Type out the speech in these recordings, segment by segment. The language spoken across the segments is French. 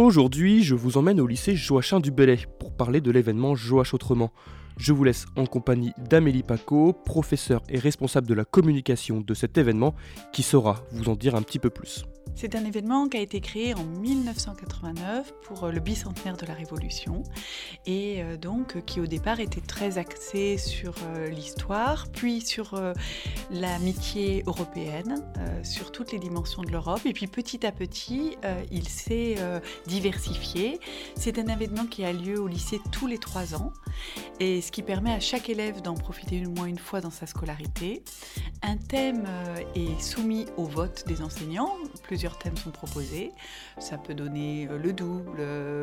Aujourd'hui, je vous emmène au lycée Joachim du Bellay pour parler de l'événement Joach Autrement. Je vous laisse en compagnie d'Amélie Paco, professeure et responsable de la communication de cet événement, qui saura vous en dire un petit peu plus. C'est un événement qui a été créé en 1989 pour le bicentenaire de la Révolution et donc qui au départ était très axé sur l'histoire, puis sur l'amitié européenne, sur toutes les dimensions de l'Europe. Et puis petit à petit, il s'est diversifié. C'est un événement qui a lieu au lycée tous les 3 ans et ce qui permet à chaque élève d'en profiter au moins une fois dans sa scolarité. Un thème est soumis au vote des enseignants. Plusieurs thèmes sont proposés. Ça peut donner le double,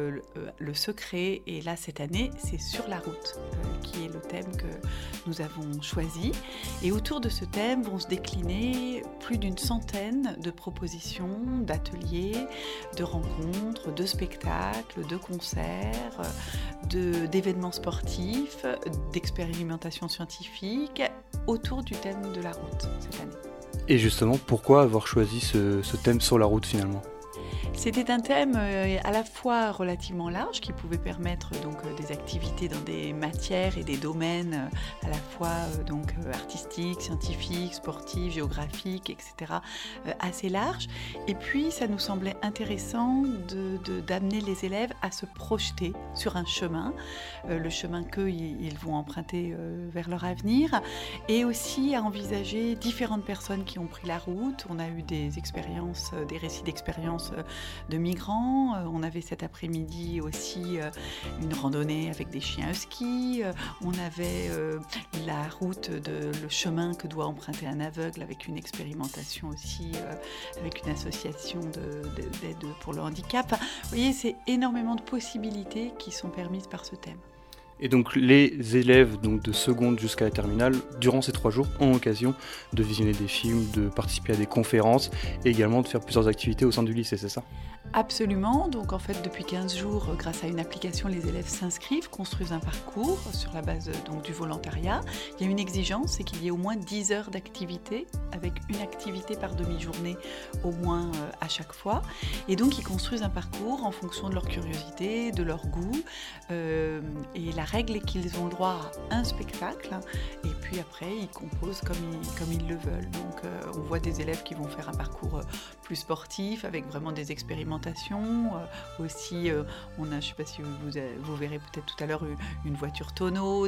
le secret. Et là, cette année, c'est sur la route qui est le thème que nous avons choisi. Et autour de ce thème vont se décliner plus d'une centaine de propositions, d'ateliers, de rencontres, de spectacles, de concerts, d'événements sportifs, d'expérimentations scientifiques autour du thème de la route cette année. Et justement, pourquoi avoir choisi ce thème sur la route finalement ? C'était un thème à la fois relativement large qui pouvait permettre donc des activités dans des matières et des domaines à la fois donc artistiques, scientifiques, sportifs, géographiques, etc. Assez large. Et puis ça nous semblait intéressant d'amener les élèves à se projeter sur un chemin, le chemin qu'ils vont emprunter vers leur avenir, et aussi à envisager différentes personnes qui ont pris la route. On a eu des expériences, des récits d'expériences de migrants. On avait cet après-midi aussi une randonnée avec des chiens husky. On avait la route, le chemin que doit emprunter un aveugle avec une expérimentation aussi, avec une association d'aide pour le handicap. Vous voyez, c'est énormément de possibilités qui sont permises par ce thème. Et donc les élèves donc, de seconde jusqu'à la terminale, durant ces 3 jours, ont l'occasion de visionner des films, de participer à des conférences et également de faire plusieurs activités au sein du lycée, c'est ça ? Absolument. Donc en fait, depuis 15 jours, grâce à une application, les élèves s'inscrivent, construisent un parcours sur la base donc, du volontariat. Il y a une exigence, c'est qu'il y ait au moins 10 heures d'activité, avec une activité par demi-journée au moins à chaque fois. Et donc ils construisent un parcours en fonction de leur curiosité, de leur goût. Et la règle est qu'ils ont le droit à un spectacle et puis après ils composent comme ils le veulent. Donc on voit des élèves qui vont faire un parcours plus sportif avec vraiment des expérimentations. Aussi on a, je ne sais pas si vous verrez peut-être tout à l'heure une voiture tonneau,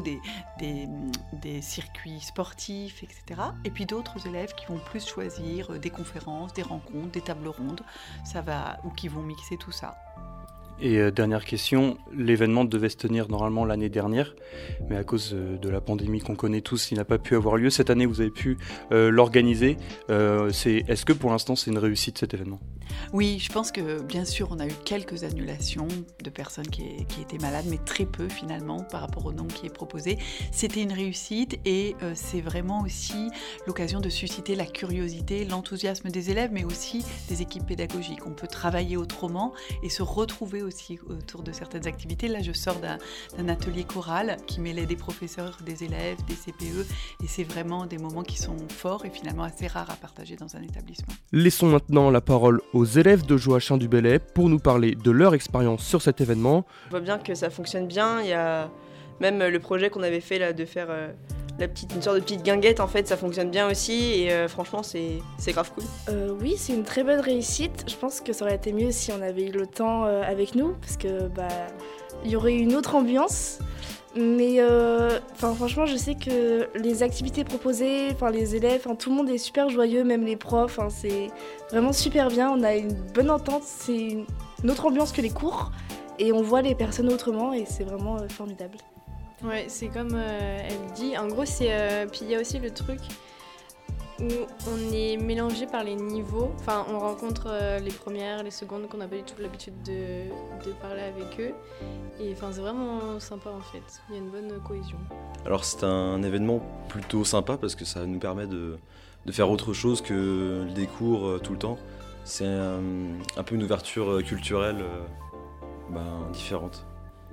des circuits sportifs, etc. Et puis d'autres élèves qui vont plus choisir des conférences, des rencontres, des tables rondes, ou qui vont mixer tout ça. Et dernière question, l'événement devait se tenir normalement l'année dernière, mais à cause de la pandémie qu'on connaît tous, il n'a pas pu avoir lieu. Cette année, vous avez pu l'organiser. Est-ce que pour l'instant, c'est une réussite cet événement ? Oui, je pense que bien sûr, on a eu quelques annulations de personnes qui étaient malades, mais très peu finalement par rapport au nombre qui est proposé. C'était une réussite et c'est vraiment aussi l'occasion de susciter la curiosité, l'enthousiasme des élèves, mais aussi des équipes pédagogiques. On peut travailler autrement et se retrouver aussi autour de certaines activités. Là, je sors d'un atelier choral qui mêlait des professeurs, des élèves, des CPE, et c'est vraiment des moments qui sont forts et finalement assez rares à partager dans un établissement. Laissons maintenant la parole aux élèves de Joachim du Bellay pour nous parler de leur expérience sur cet événement. On voit bien que ça fonctionne bien. Il y a même le projet qu'on avait fait là, de faire une sorte de petite guinguette, en fait, ça fonctionne bien aussi et franchement c'est grave cool. Oui, c'est une très bonne réussite. Je pense que ça aurait été mieux si on avait eu le temps avec nous parce que il y aurait eu une autre ambiance. Mais franchement, je sais que les activités proposées, les élèves, tout le monde est super joyeux, même les profs. C'est vraiment super bien. On a une bonne entente. C'est une autre ambiance que les cours et on voit les personnes autrement et c'est vraiment formidable. Ouais, c'est comme elle dit. En gros, puis il y a aussi le truc où on est mélangé par les niveaux. Enfin, on rencontre les premières, les secondes qu'on n'a pas du tout l'habitude de parler avec eux. Et c'est vraiment sympa en fait. Il y a une bonne cohésion. Alors c'est un événement plutôt sympa parce que ça nous permet de faire autre chose que des cours tout le temps. C'est un peu une ouverture culturelle différente.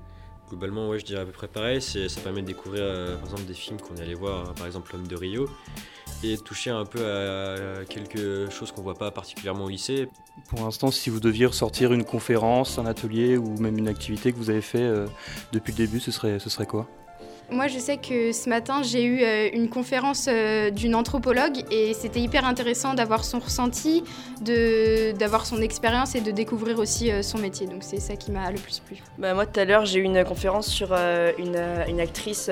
Globalement, ouais, je dirais à peu près pareil. Ça permet de découvrir par exemple des films qu'on est allé voir, par exemple L'Homme de Rio, et toucher un peu à quelque chose qu'on voit pas particulièrement au lycée. Pour l'instant, si vous deviez ressortir une conférence, un atelier ou même une activité que vous avez fait depuis le début, ce serait quoi ? Moi, je sais que ce matin, j'ai eu une conférence d'une anthropologue et c'était hyper intéressant d'avoir son ressenti, d'avoir son expérience et de découvrir aussi son métier. Donc c'est ça qui m'a le plus plu. Moi, tout à l'heure, j'ai eu une conférence sur une actrice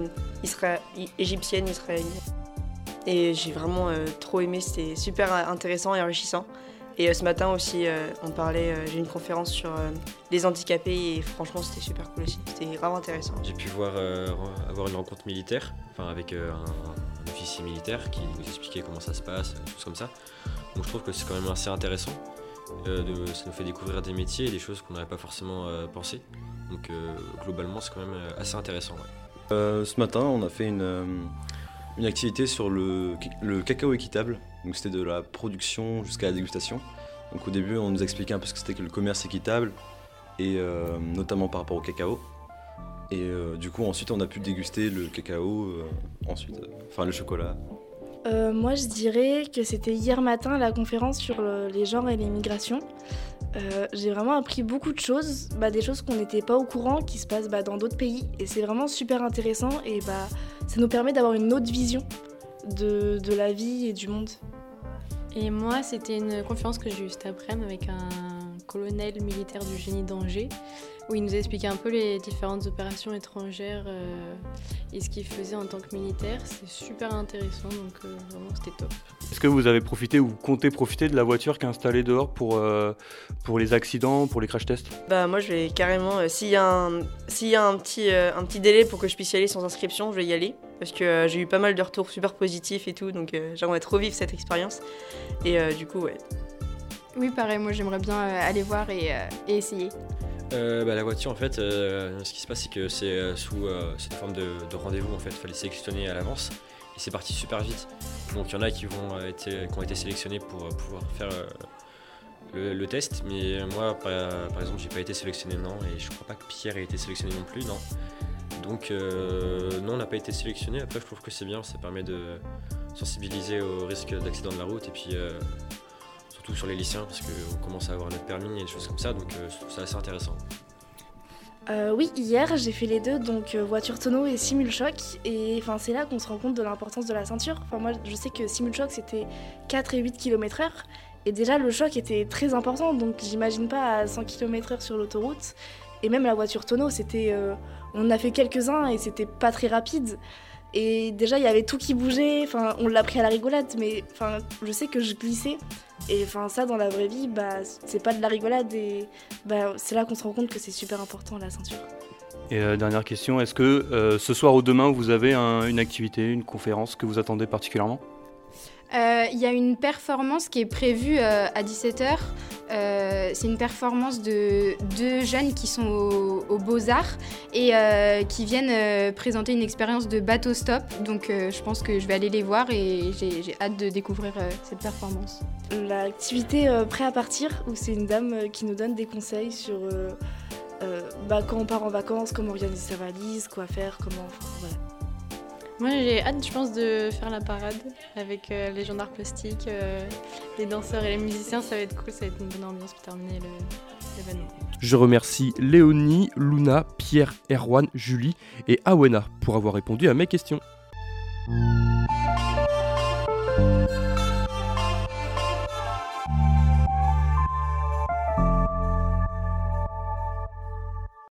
égyptienne, israélienne. Et j'ai vraiment trop aimé, c'était super intéressant et enrichissant. Et ce matin aussi, j'ai eu une conférence sur les handicapés et franchement c'était super cool aussi, c'était vraiment intéressant. J'ai pu avoir une rencontre militaire, avec un officier militaire qui nous expliquait comment ça se passe, des choses comme ça. Donc je trouve que c'est quand même assez intéressant. Ça nous fait découvrir des métiers et des choses qu'on n'aurait pas forcément pensé. Donc globalement c'est quand même assez intéressant. Ouais. Ce matin on a fait une activité sur le cacao équitable. Donc c'était de la production jusqu'à la dégustation. Donc au début on nous expliquait un peu ce que c'était que le commerce équitable et notamment par rapport au cacao. Et du coup ensuite on a pu déguster le cacao, le chocolat. Moi je dirais que c'était hier matin la conférence sur les genres et les migrations. J'ai vraiment appris beaucoup de choses, des choses qu'on n'était pas au courant, qui se passent dans d'autres pays. Et c'est vraiment super intéressant et ça nous permet d'avoir une autre vision de la vie et du monde. Et moi, c'était une conférence que j'ai eue cet après-midi avec un colonel militaire du génie d'Angers, où il nous expliquait un peu les différentes opérations étrangères et ce qu'il faisait en tant que militaire. C'est super intéressant, donc vraiment c'était top. Est-ce que vous avez profité ou comptez profiter de la voiture qui est installée dehors pour les accidents, pour les crash tests ? Moi je vais carrément, s'il y a un petit délai pour que je puisse y aller sans inscription, je vais y aller. Parce que j'ai eu pas mal de retours super positifs et tout, donc j'aimerais trop vivre cette expérience. Et du coup, ouais. Oui, pareil, moi j'aimerais bien aller voir et essayer. La voiture, en fait, ce qui se passe, c'est que c'est sous une forme de rendez-vous, en fait. Il fallait sélectionner à l'avance et c'est parti super vite. Donc il y en a qui ont été sélectionnés pour pouvoir faire le test, mais moi, par exemple, j'ai pas été sélectionné, non, et je crois pas que Pierre ait été sélectionné non plus, non. Donc non, on n'a pas été sélectionné. Après, je trouve que c'est bien, ça permet de sensibiliser au risque d'accident de la route et puis surtout sur les lycéens parce qu'on commence à avoir notre permis et des choses comme ça, donc je trouve ça assez intéressant. Oui, hier j'ai fait les deux, donc voiture tonneau et simul-choc, et c'est là qu'on se rend compte de l'importance de la ceinture. Moi je sais que simul-choc c'était 4 et 8 km/h, et déjà le choc était très important, donc j'imagine pas à 100 km/h sur l'autoroute. Et même la voiture tonneau, on a fait quelques-uns et c'était pas très rapide. Et déjà, il y avait tout qui bougeait, on l'a pris à la rigolade, mais je sais que je glissais. Et ça, dans la vraie vie, c'est pas de la rigolade. Et c'est là qu'on se rend compte que c'est super important, la ceinture. Et dernière question, est-ce que ce soir ou demain, vous avez une activité, une conférence que vous attendez particulièrement ? Il y a une performance qui est prévue à 17h. C'est une performance de 2 jeunes qui sont aux Beaux-Arts et qui viennent présenter une expérience de bateau stop. Donc je pense que je vais aller les voir et j'ai hâte de découvrir cette performance. L'activité Prêt à partir, où c'est une dame qui nous donne des conseils sur quand on part en vacances, comment organiser sa valise, quoi faire, voilà. Moi j'ai hâte, je pense, de faire la parade avec les gens d'art plastique, les danseurs et les musiciens. Ça va être cool, ça va être une bonne ambiance pour terminer l'événement. Je remercie Léonie, Luna, Pierre, Erwan, Julie et Awena pour avoir répondu à mes questions.